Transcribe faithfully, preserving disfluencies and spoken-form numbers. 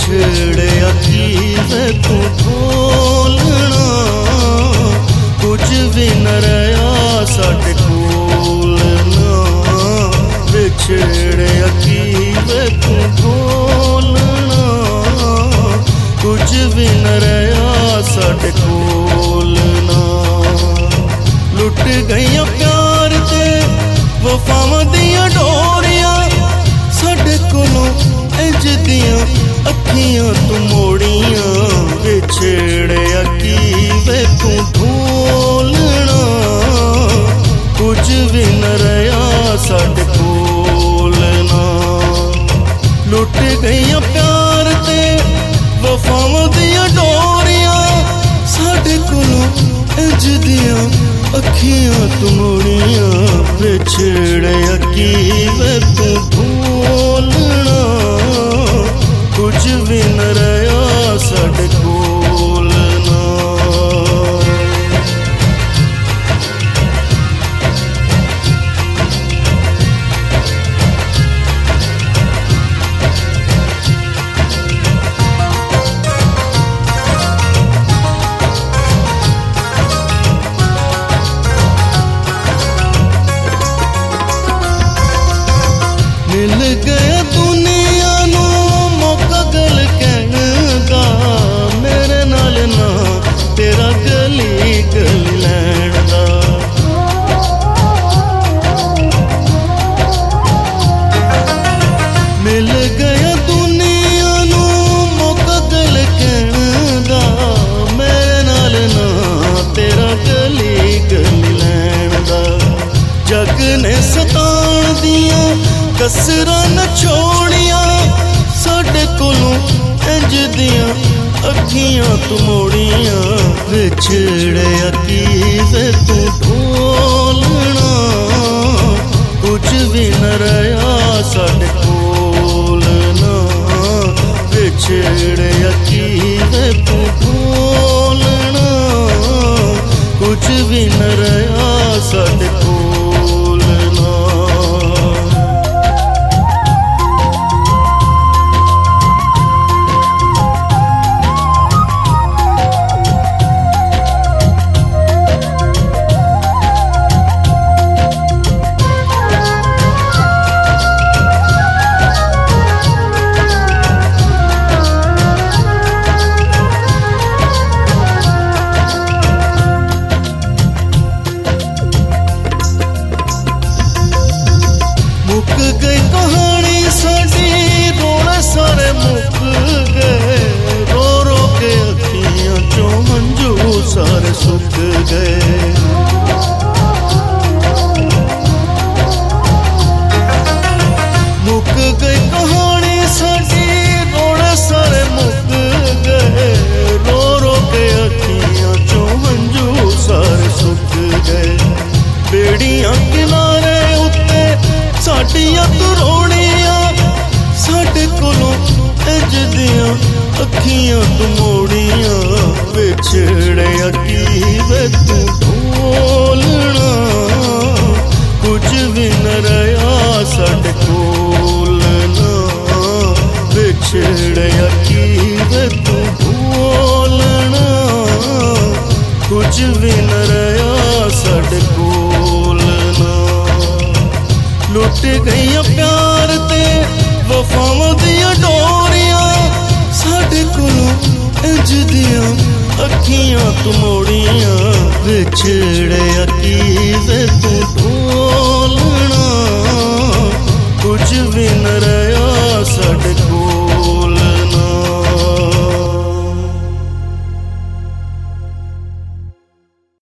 विछड़िया की वे तू बोलना, कुछ भी न रहा साडे कोल ना। विछड़िया की वे तू बोलना, कुछ भी न रहा साडे कोल ना। लुट गईया प्यार ते वफावां दियां डोरियां, साडे कोलों इंज दियां अखियां तू मोड़ियां। विछड़िया की वे तू भूलना, कुछ भी न रहा साडे कोल ना। लुट गईया प्यार ते वफावां दियां डोरियां, साडे कोलों इंज दियां अखियां तू मोड़ियां। विछड़िया की वे तू भूलना, कुछ भी न रहा साडे कोल ना। मिल गया दुनिया नू मौका गल कहण दा, मेरे नाल ना तेरा गली गली लैण दा। मिल गया दुनिया नू मौका गल कहण दा, मेरे नाल ना तेरा गली गली लैण दा। जग ने सताण दियां कसरां न छोड़ियां, साडे कोलों इंज दियां अखियां तू मोड़ियां। विछड़िया की वे तू भूलना, कुछ भी न रहा साडे कोल ना। विछड़िया की वे तू भूलना, कुछ भी न रहा साडे कोल ना। मुक गई कहानी साडी, रोले सारे मुक गए। रो रो के अखियां चों हंझू सारे सुक गए। मुक गई कहानी साडी, रोले सारे मुक गए। रो रो के अखियां चों हंझू सारे सुक गए। बेड़ियां किनारे उत्ते साडियां तू रोणियां, साडे कोलों इंज दियां अखियां तू मोड़ियां। विछड़िया की वे तू भूलना, कुछ भी न रहा साडे कोल ना। विछड़िया की वे तू भूलना, कुछ भी न रहा साडे कोल ना। लुट गईया प्यार ते वफावां दियां डोरियां, साडे कोलों इंज दियां अखियां तू मोड़ियां। विछड़िया की वे तू भूलना, कुछ भी न रहा साडे